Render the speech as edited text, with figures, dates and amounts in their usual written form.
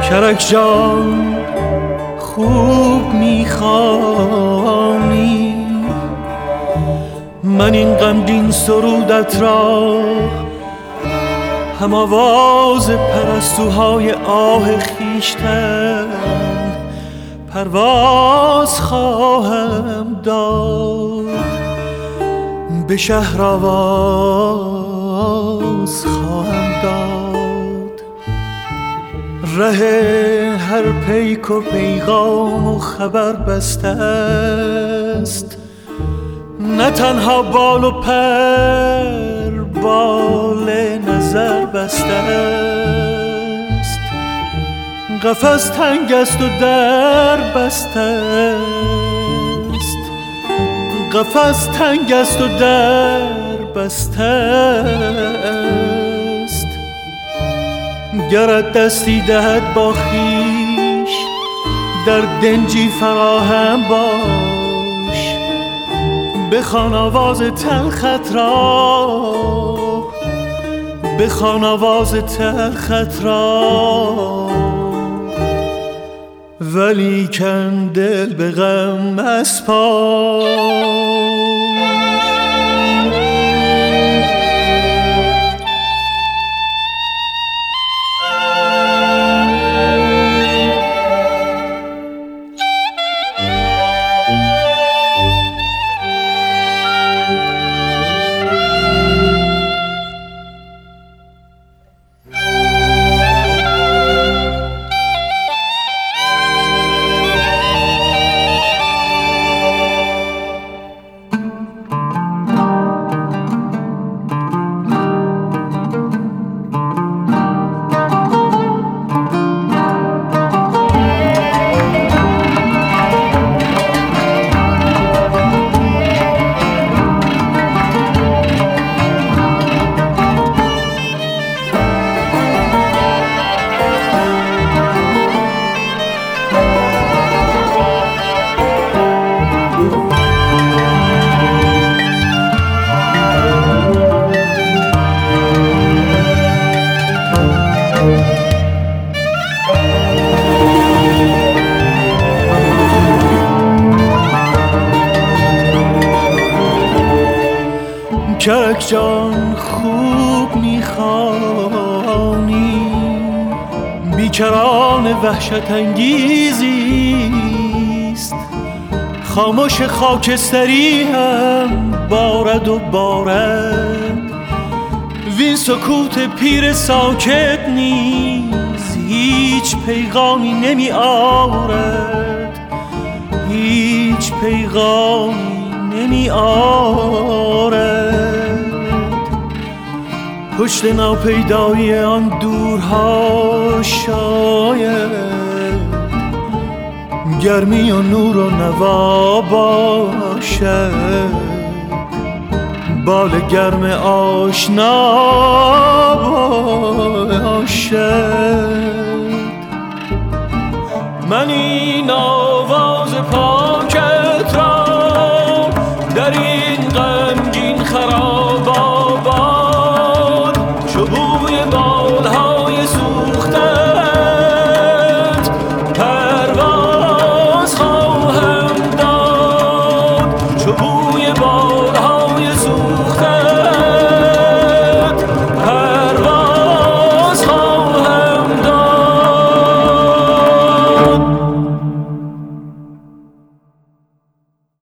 کرک جان خوب میخوانی، من این غمگین سرودت را هم آواز پرستوهای آه خیشتن پرواز خواهم داد، به شهر آواز خواهم داد. ره هر پیک و پیغام و خبر بسته است، نه تنها بال و پر بال نظر بسته است. قفس تنگ است و در بسته است، قفس تنگ است و در بسته است. گرت دستی دهد با خویش در دنجی فراهم باش، بخوان آواز تلخت را، بخوان آواز تلخت را. ولیکن دل به غم مسپار. کرک جان خوب میخوانی، بیکران وحشت انگیزیست. خاموش خاکستری هم بارد و بارد، وین سکوت پیر ساکت نیز هیچ پیغامی نمی آورد، هیچ پیغامی نمی آورد. پشت ناپیدایی آن دورها شاید گرمی و نور و نوا باشد، بال گرم آشنا باشد. من این آواز پاکت را در این غمگین خراب آباد، چو بوی بالهای سوختت پرواز خواهم داد، چو بوی بالهای